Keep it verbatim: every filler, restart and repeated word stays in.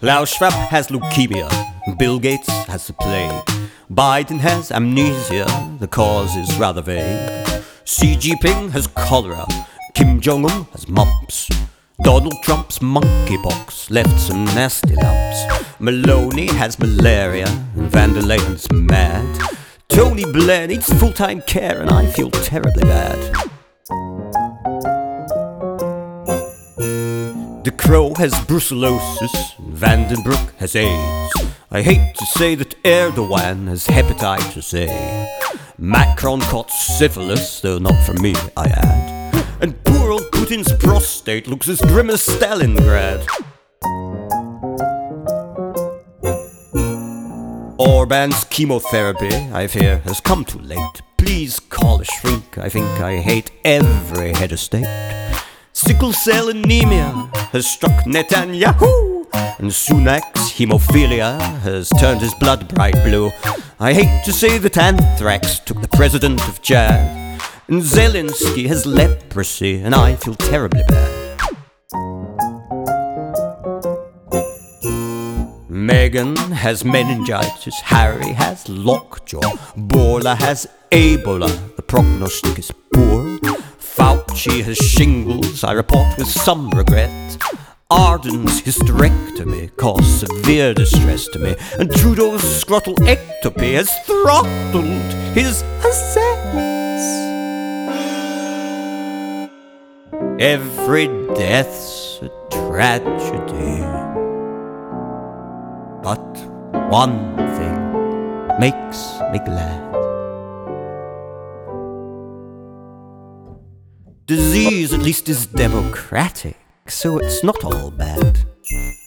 Klaus Schwab has leukemia, Bill Gates has the plague, Biden has amnesia, the cause is rather vague. Xi Jinping has cholera, Kim Jong-un has mumps, Donald Trump's monkeypox left some nasty lumps. Maloney has malaria, and Van der Leyen's mad. Tony Blair needs full-time care, and I feel terribly bad. De Croo has brucellosis, and Vandenbroek has AIDS. I hate to say that Erdogan has hepatitis A. Macron caught syphilis, though not from me, I add. And poor old Putin's prostate looks as grim as Stalingrad. Orban's chemotherapy, I fear, has come too late. Please call a shrink, I think I hate every head of state. Sickle cell anemia has struck Netanyahu, and Sunak's hemophilia has turned his blood bright blue. I hate to say that anthrax took the president of Chad, and Zelensky has leprosy, and I feel terribly bad. Meghan has meningitis, Harry has lockjaw, Borla has Ebola, the prognostic is poor. Fauci has shingles, I report with some regret. Arden's hysterectomy caused severe distress to me, and Trudeau's scrotal ectopy has throttled his assets. Every death's a tragedy, but one thing makes me glad. Disease at least is democratic, so it's not all bad.